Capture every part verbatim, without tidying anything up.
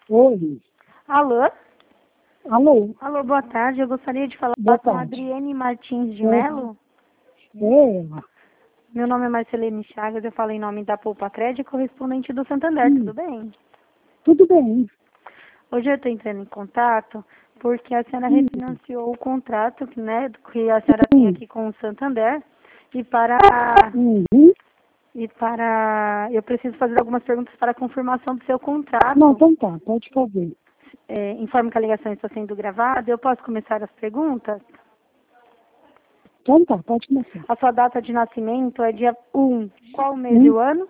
Oi. Alô? Alô? Alô, boa tarde. Eu gostaria de falar Boa com a tarde. Adriane Martins de É. Mello. É ela. Meu nome é Marcelene Chagas, eu falo em nome da Poupa Crédito, correspondente do Santander, Hum, tudo bem? tudo bem. Hoje eu estou entrando em contato porque a senhora Hum, refinanciou o contrato, né, que a senhora tem hum, aqui com o Santander e para uhum. e para eu preciso fazer algumas perguntas para a confirmação do seu Não, contrato. então tá, pode fazer. É, informe que a ligação está sendo gravada. Eu posso começar as perguntas? Então tá, pode começar. A sua data de nascimento é dia um. Qual o mês e Um, o ano?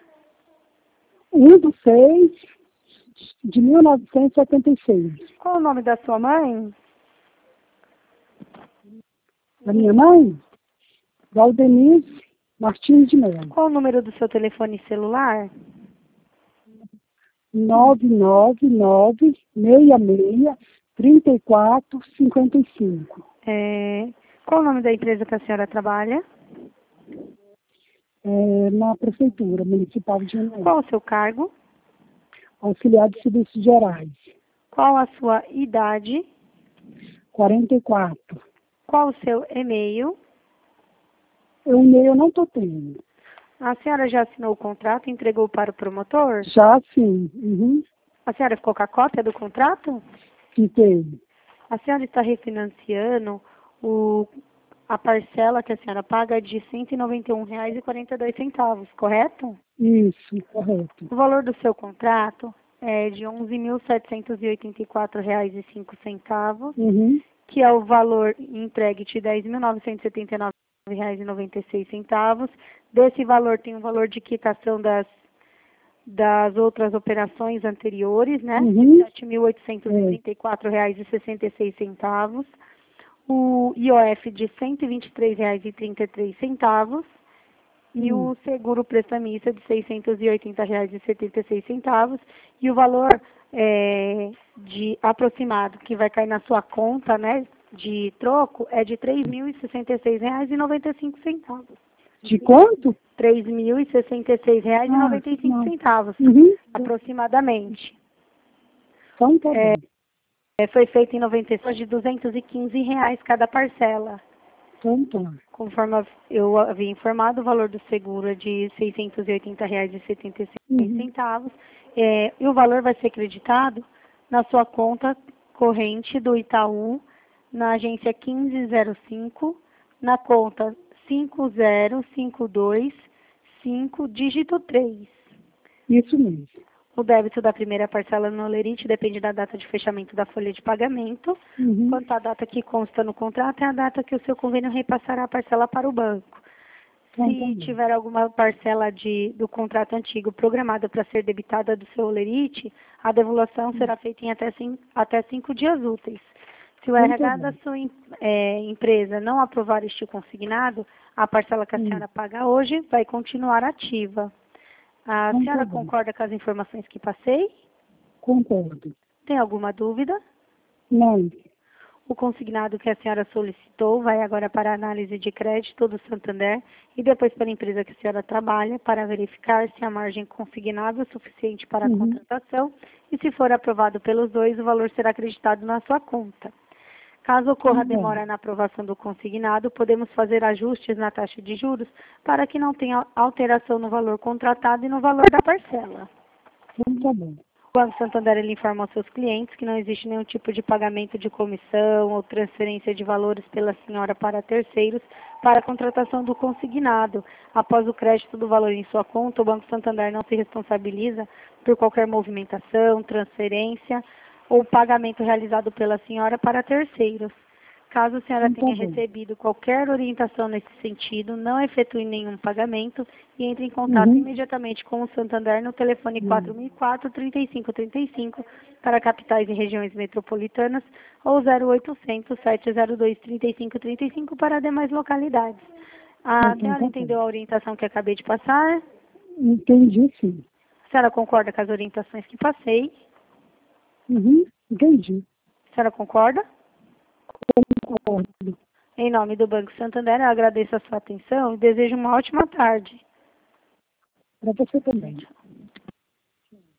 um do seis de mil novecentos e setenta e seis. Qual o nome da sua mãe? A minha mãe, Valdenice Martins de Mello. Qual o número do seu telefone celular? nove nove nove, seis seis, três quatro cinco cinco. É, qual o nome da empresa que a senhora trabalha? É, na Prefeitura Municipal de Janeiro. Qual o seu cargo? Auxiliar de Serviços Gerais. Qual a sua idade? quarenta e quatro. Qual o seu e-mail? O e-mail eu não estou tendo. A senhora já assinou o contrato e entregou para o promotor? Já sim. Uhum. A senhora ficou com a cópia do contrato? Fiquei. A senhora está refinanciando o, a parcela que a senhora paga de cento e noventa e um reais e quarenta e dois centavos, correto? Isso, correto. O valor do seu contrato é de onze mil setecentos e oitenta e quatro reais e cinco centavos, Uhum. que é o valor entregue de dez mil novecentos e setenta e nove reais e noventa e seis centavos. Desse valor tem o valor de quitação das, das outras operações anteriores, né? Uhum. De sete mil oitocentos e trinta e quatro reais e sessenta e seis centavos. O I O F de cento e vinte e três reais e trinta e três centavos. E Hum. o seguro prestamista de seiscentos e oitenta reais e setenta e seis centavos. E o valor é, de aproximado que vai cair na sua conta, né, de troco, é de três mil e sessenta e seis reais e noventa e cinco centavos. De quanto? três mil e sessenta e seis reais e Ah, noventa e cinco não. centavos, Uhum. aproximadamente. Então tá É, bom. é, foi feito em noventa e seis de duzentos e quinze reais cada parcela. Então tá. Conforme eu havia informado, o valor do seguro é de seiscentos e oitenta reais e setenta e seis Uhum. centavos. É, e o valor vai ser creditado na sua conta corrente do Itaú, na agência quinze zero cinco, na conta cinco zero cinco dois cinco, dígito três. Isso mesmo. O débito da primeira parcela no Olerite depende da data de fechamento da folha de pagamento. Uhum. Quanto à data que consta no contrato, é a data que o seu convênio repassará a parcela para o banco. Então tá Se bom. tiver alguma parcela de, do contrato antigo programada para ser debitada do seu Olerite, a devolução será feita em até, cin, até cinco dias úteis. Se o Então tá R H da bom. sua em- é, empresa não aprovar este consignado, a parcela que a Hum. senhora paga hoje vai continuar ativa. A Então tá senhora bom. concorda com as informações que passei? Concordo. Tem alguma dúvida? Não. O consignado que a senhora solicitou vai agora para a análise de crédito do Santander e depois para a empresa que a senhora trabalha para verificar se a margem consignada é suficiente para a Uhum. contratação e se for aprovado pelos dois, o valor será acreditado na sua conta. Caso ocorra Então tá. demora na aprovação do consignado, podemos fazer ajustes na taxa de juros para que não tenha alteração no valor contratado e no valor da parcela. Então tá bom. O Banco Santander ele informa aos seus clientes que não existe nenhum tipo de pagamento de comissão ou transferência de valores pela senhora para terceiros para a contratação do consignado. Após o crédito do valor em sua conta, o Banco Santander não se responsabiliza por qualquer movimentação, transferência ou pagamento realizado pela senhora para terceiros. Caso a senhora Então tenha tá bom. recebido qualquer orientação nesse sentido, não efetue nenhum pagamento e entre em contato Uhum. imediatamente com o Santander no telefone quatro Hum. mil e quatro, trinta e cinco trinta e cinco para capitais e regiões metropolitanas ou zero oitocentos, sete zero dois, trinta e cinco trinta e cinco para demais localidades. A Então senhora tá bom. entendeu a orientação que acabei de passar? Entendi sim. A senhora concorda com as orientações que passei? Uhum. Entendi. A senhora concorda? Concordo. Em nome do Banco Santander, eu agradeço a sua atenção e desejo uma ótima tarde. Para você também.